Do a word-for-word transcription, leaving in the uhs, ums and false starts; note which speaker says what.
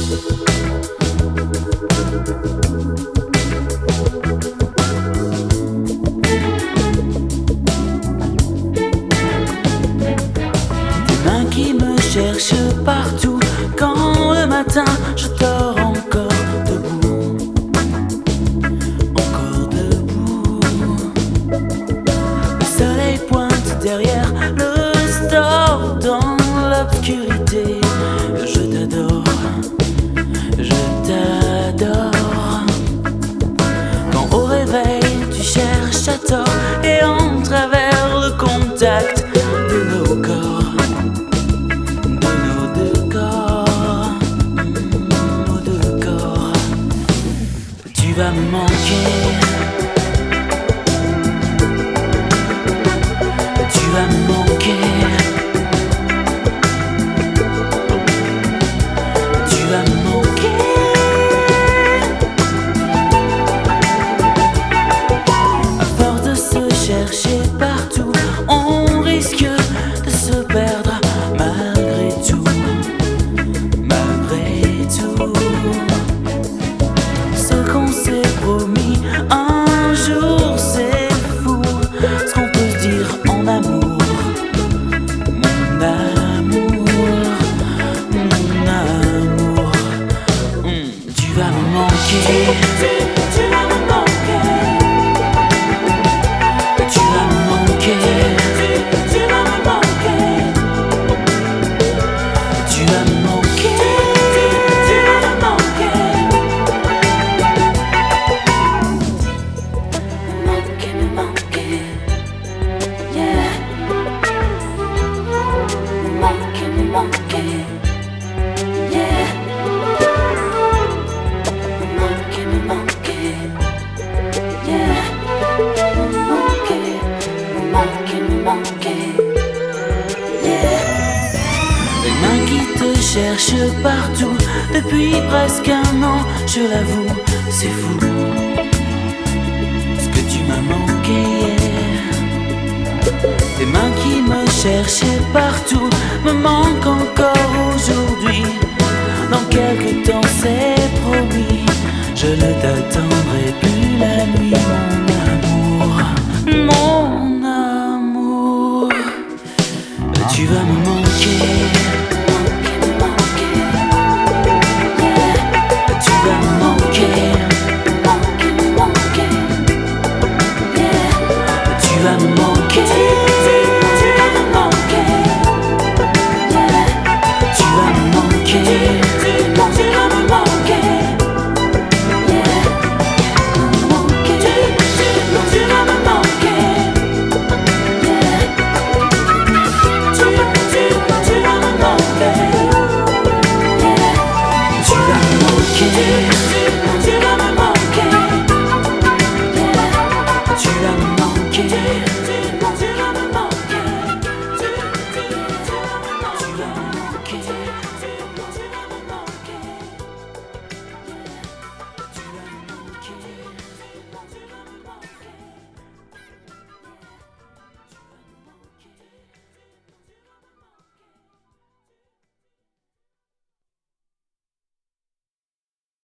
Speaker 1: Qui me cherche partout quand le matin je dors encore debout, encore debout. Le soleil pointe derrière le store dans l'obscurité. Je t'adore, je t'adore. Quand au réveil tu cherches à tort et en travers le contact de nos corps. Tu vas me manquer, tu vas me manquer, tu vas me manquer. À force de se chercher partout, on risque de se perdre malgré tout, malgré tout. Promis, un jour c'est fou ce qu'on peut se dire en amour. Mon amour, mon amour, mmh, tu vas me manquer, tu, tu, tu vas me manquer, tu vas me manquer, tu, tu vas me manquer, tu vas me manquer. Cherche partout depuis presque un an, je l'avoue, c'est fou ce que tu m'as manqué hier. Tes mains qui me cherchaient partout me manquent encore aujourd'hui. Dans quelque temps c'est promis, je ne t'attendrai plus la nuit, mon amour, mon amour. Tu vas me manquer. Tu vas me manquer, tu vas me manquer, tu vas me manquer, tu vas me manquer, tu vas me manquer, tu, tu, tu vas me manquer, tu vas me manquer, tu vas me manquer, tu vas me manquer.